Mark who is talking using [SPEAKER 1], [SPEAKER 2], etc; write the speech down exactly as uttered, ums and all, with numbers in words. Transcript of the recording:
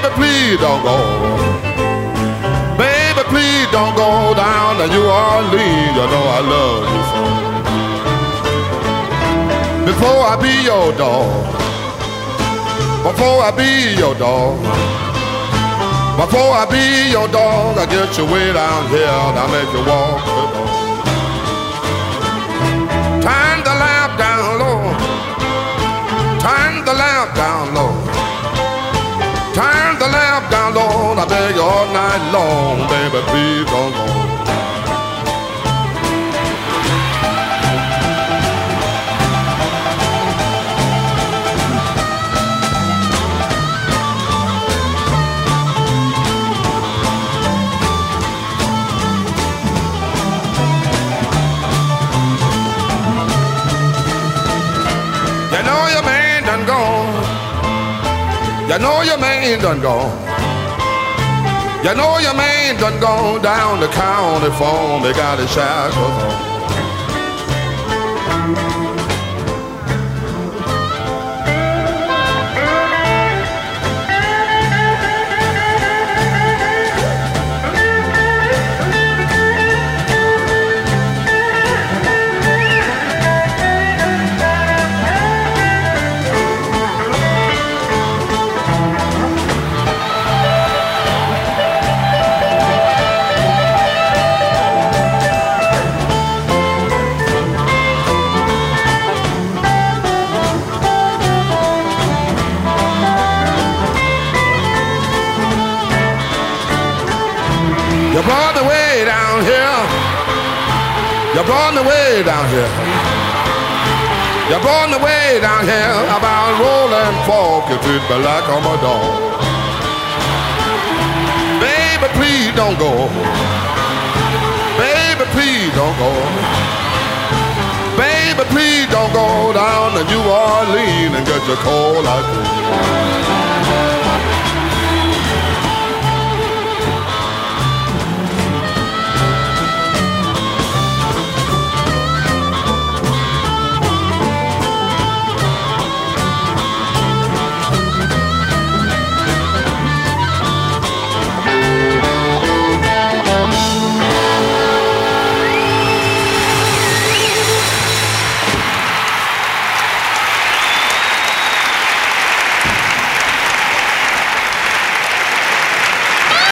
[SPEAKER 1] Baby, please don't go. Baby, please don't go down to New Orleans. You know I love you so. Before I be your dog, before I be your dog, before I be your dog, I get you way down here and I make you walk the dog. Turn the lamp down low, turn the lamp down low, turn the lamp down low, I beg you all night long, baby, please don't go. You know your man done gone. You know your man done gone down the county phone. They got his shackles on. You brought me way down here. You brought me way down here. You brought me way down here about rolling fork. You treat me like I'm a dog. Baby, please don't go. Baby, please don't go. Baby, please don't go down to New Orleans and get your cold like this.